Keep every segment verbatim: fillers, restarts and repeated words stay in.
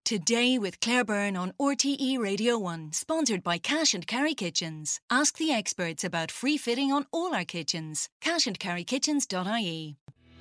Today with Claire Byrne on R T E Radio one, sponsored by Cash and Carry Kitchens. Ask the experts about free fitting on all our kitchens. cash and carry kitchens dot I E.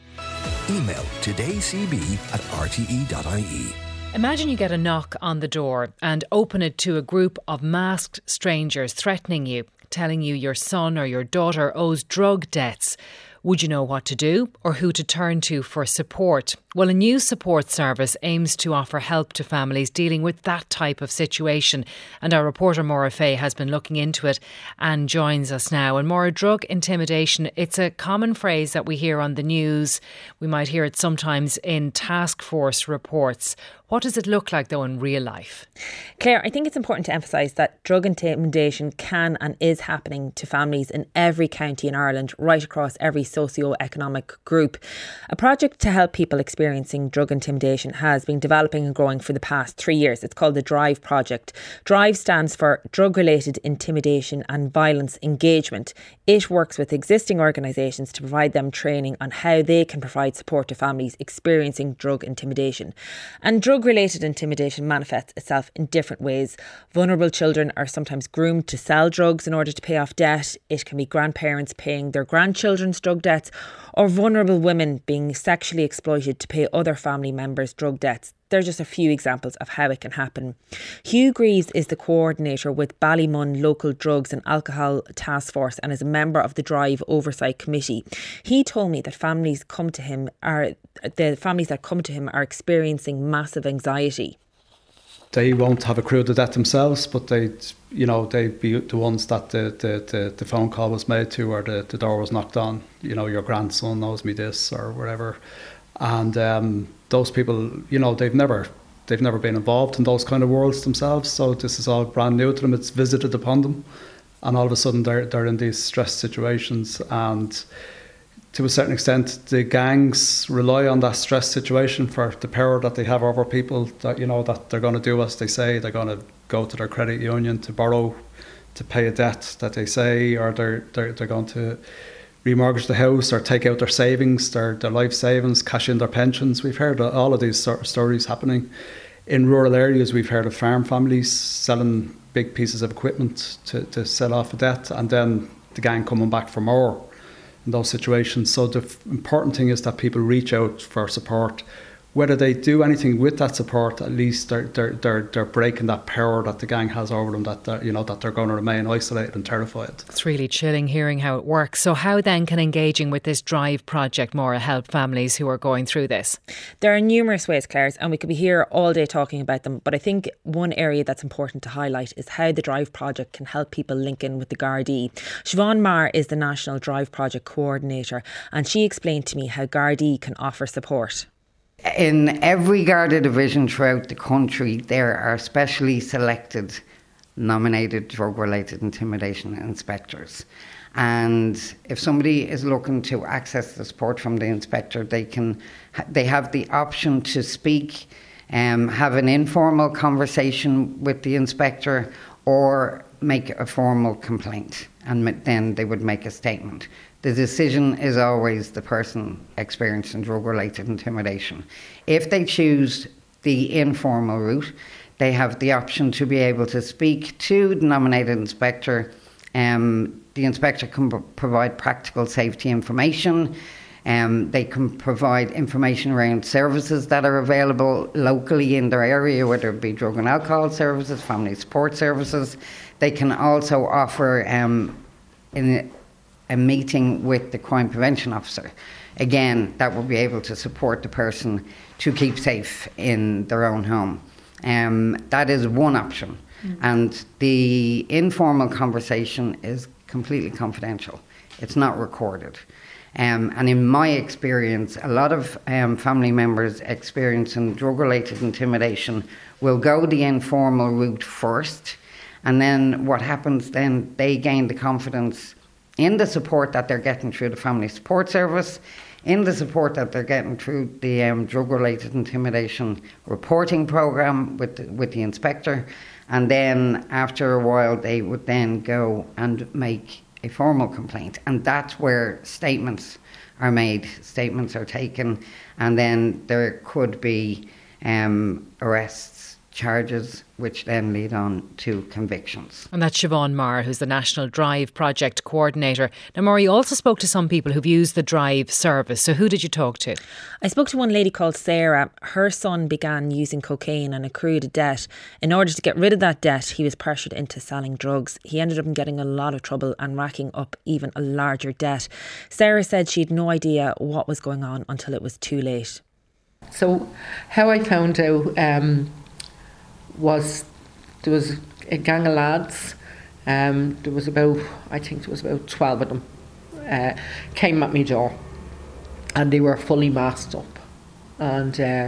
Email todaycb at r t e dot I E. Imagine you get a knock on the door and open it to a group of masked strangers threatening you, telling you your son or your daughter owes drug debts. Would you know what to do or who to turn to for support? Well, a new support service aims to offer help to families dealing with that type of situation. And our reporter Maura Fay has been looking into it and joins us now. And Maura, drug intimidation, it's a common phrase that we hear on the news. We might hear it sometimes in task force reports. What does it look like, though, in real life? Claire, I think it's important to emphasise that drug intimidation can and is happening to families in every county in Ireland, right across every socio-economic group. A project to help people experiencing drug intimidation has been developing and growing for the past three years. It's called the DRIVE project. DRIVE stands for Drug-Related Intimidation and Violence Engagement. It works with existing organisations to provide them training on how they can provide support to families experiencing drug intimidation. And drug Drug-related intimidation manifests itself in different ways. Vulnerable children are sometimes groomed to sell drugs in order to pay off debt. It can be grandparents paying their grandchildren's drug debts, or vulnerable women being sexually exploited to pay other family members' drug debts. They're just a few examples of how it can happen. Hugh Greaves is the coordinator with Ballymun Local Drugs and Alcohol Task Force and is a member of the DRIVE Oversight Committee. He told me that families come to him are the families that come to him are experiencing massive anxiety. They won't have accrued the debt themselves, but they, you know, they'd be the ones that the, the, the, the phone call was made to, or the, the door was knocked on. You know, your grandson owes me this or whatever. And um, those people, you know, they've never they've never been involved in those kind of worlds themselves. So this is all brand new to them. It's visited upon them, and all of a sudden they're they're in these stress situations. And to a certain extent, the gangs rely on that stress situation for the power that they have over people. That, you know, that they're going to do as they say. They're going to go to their credit union to borrow, to pay a debt that they say, or they're they're, they're going to remortgage the house or take out their savings, their, their life savings, cash in their pensions. We've heard all of these sort of stories happening. In rural areas, we've heard of farm families selling big pieces of equipment to, to sell off a debt, and then the gang coming back for more in those situations. So the f- important thing is that people reach out for support. Whether they do anything with that support, at least they're they're they're, they're breaking that power that the gang has over them. That you know that they're going to remain isolated and terrified. It's really chilling hearing how it works. So how then can engaging with this DRIVE project, Maura, help families who are going through this? There are numerous ways, Claire, and we could be here all day talking about them. But I think one area that's important to highlight is how the DRIVE project can help people link in with the Gardaí. Siobhan Marr is the National DRIVE project coordinator, and she explained to me how Gardaí can offer support. In every Garda division throughout the country, there are specially selected nominated drug-related intimidation inspectors. And if somebody is looking to access the support from the inspector, they can they have the option to speak, um, have an informal conversation with the inspector, or make a formal complaint, and then they would make a statement. The decision is always the person experiencing drug-related intimidation. If they choose the informal route, they have the option to be able to speak to the nominated inspector. Um, the inspector can p- provide practical safety information. Um, they can provide information around services that are available locally in their area, whether it be drug and alcohol services, family support services. They can also offer um, in a meeting with the crime prevention officer. Again, that will be able to support the person to keep safe in their own home. Um, that is one option. Mm. And the informal conversation is completely confidential. It's not recorded. Um, and in my experience, a lot of um, family members experiencing drug-related intimidation will go the informal route first. And then what happens then, they gain the confidence in the support that they're getting through the family support service, in the support that they're getting through the um, drug-related intimidation reporting programme with the, with the inspector. And then after a while, they would then go and make a formal complaint. And that's where statements are made, statements are taken, and then there could be um, arrests charges, which then lead on to convictions. And that's Siobhan Marr, who's the National Drive Project Coordinator. Now, Maura, you also spoke to some people who've used the Drive service. So who did you talk to? I spoke to one lady called Sarah. Her son began using cocaine and accrued a debt. In order to get rid of that debt, he was pressured into selling drugs. He ended up getting a lot of trouble and racking up even a larger debt. Sarah said she had no idea what was going on until it was too late. So how I found out um, was there was a gang of lads. Um, there was about, I think there was about twelve of them, uh, came at me door, and they were fully masked up. And uh,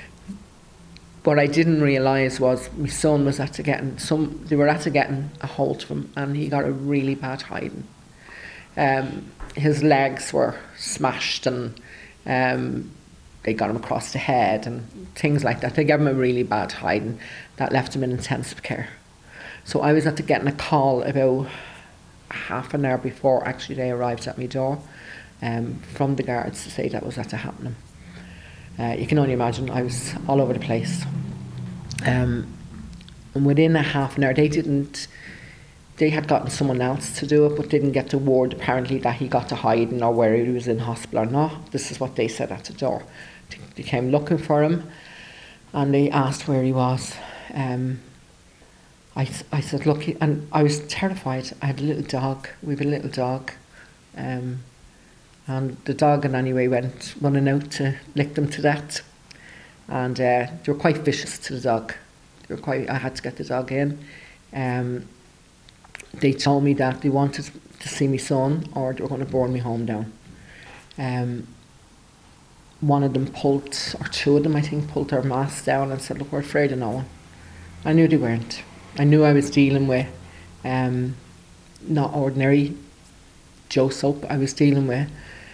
what I didn't realise was my son was after getting some. They were after getting a hold of him, and he got a really bad hiding. Um, his legs were smashed, and um, they got him across the head and things like that. They gave him a really bad hiding that left him in intensive care. So I was after getting a call about half an hour before actually they arrived at my door um, from the guards to say that was after happening. Uh, you can only imagine, I was all over the place. Um, and within a half an hour, they didn't, they had gotten someone else to do it, but didn't get the word apparently that he got to hiding or where he was in hospital or not. This is what they said at the door. They came looking for him and they asked where he was. Um, I, I said, look, and I was terrified. I had a little dog. We have a little dog. Um, and the dog in any way went running out to lick them to death. And uh, they were quite vicious to the dog. They were quite. I had to get the dog in. Um, they told me that they wanted to see me son or they were going to burn me home down. Um, one of them pulled, or two of them I think, pulled their masks down and said, look, we're afraid of no one. I knew they weren't. I knew I was dealing with um, not ordinary Joe Soap. I was dealing with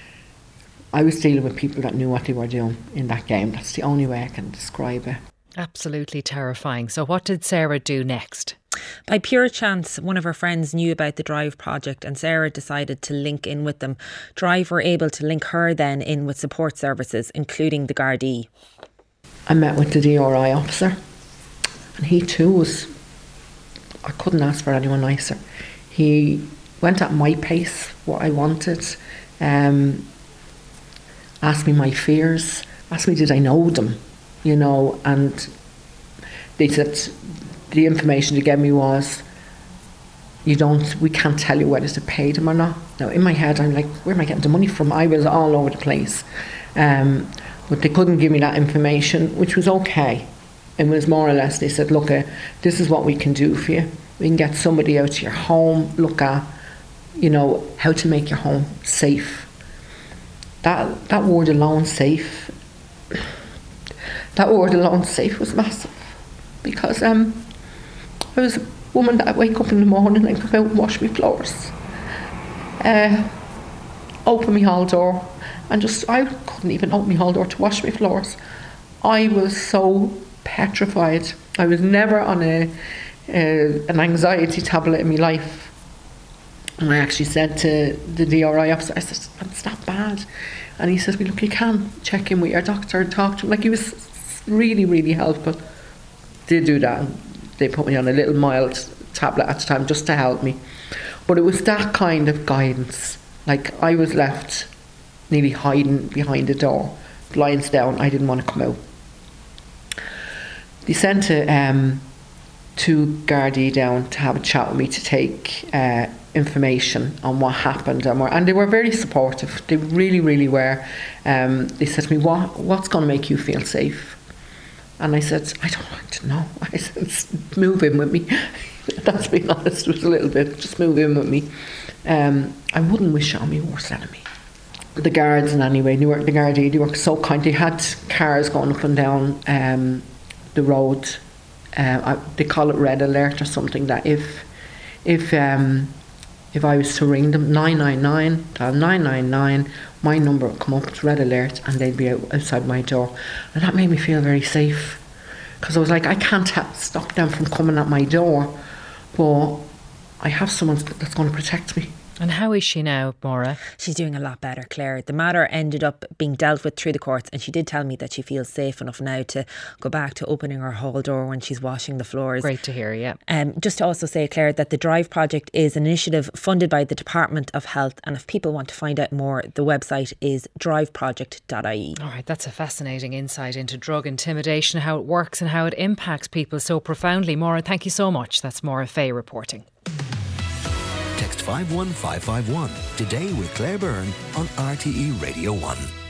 I was dealing with people that knew what they were doing in that game. That's the only way I can describe it. Absolutely terrifying. So what did Sarah do next? By pure chance, one of her friends knew about the Drive project and Sarah decided to link in with them. Drive were able to link her then in with support services, including the Gardaí. I met with the D R I officer and he too was, I couldn't ask for anyone nicer. He went at my pace, what I wanted, um, asked me my fears, asked me did I know them, you know, and they said the information they gave me was, you don't, we can't tell you whether to pay them or not. Now in my head I'm like, where am I getting the money from? I was all over the place. Um, but they couldn't give me that information, which was okay. It was more or less, they said, look, uh, this is what we can do for you. We can get somebody out to your home, look at, you know, how to make your home safe. That that word alone, safe, that word alone, safe, was massive. Because um, I was a woman that I'd wake up in the morning and go out and wash my floors. Uh, open my hall door and just, I couldn't even open my hall door to wash my floors. I was so petrified. I was never on a uh, an anxiety tablet in my life. And I actually said to the D R I officer, I said, it's not bad. And he says, well, look, you can check in with your doctor and talk to him. Like, he was really, really helpful. They do that. They put me on a little mild tablet at the time just to help me. But it was that kind of guidance. Like, I was left nearly hiding behind the door, blinds down. I didn't want to come out. They sent a, um, two Gardaí down to have a chat with me to take uh, information on what happened, and, were, and they were very supportive. They really, really were. Um, they said to me, "What, what's going to make you feel safe?" And I said, "I don't want to know." I said, "Move in with me." That's being honest, it was a little bit. Just move in with me. Um, I wouldn't wish it on my worst enemy. The guards, in any way, they were, the Gardaí, they were so kind. They had cars going up and down um, the road. Uh, I, they call it red alert or something. That if if um, if I was to ring them nine nine nine, dial nine nine nine, my number would come up. It's red alert, and they'd be out, outside my door, and that made me feel very safe. Because I was like, I can't ha- stop them from coming at my door, but I have someone that's going to protect me. And how is she now, Maura? She's doing a lot better, Claire. The matter ended up being dealt with through the courts, and she did tell me that she feels safe enough now to go back to opening her hall door when she's washing the floors. Great to hear, yeah. Um, just to also say, Claire, that the Drive project is an initiative funded by the Department of Health, and if people want to find out more, the website is drive project dot I E. All right, that's a fascinating insight into drug intimidation, how it works and how it impacts people so profoundly. Maura, thank you so much. That's Maura Fay reporting. Text five one five five one today with Claire Byrne on R T E Radio one.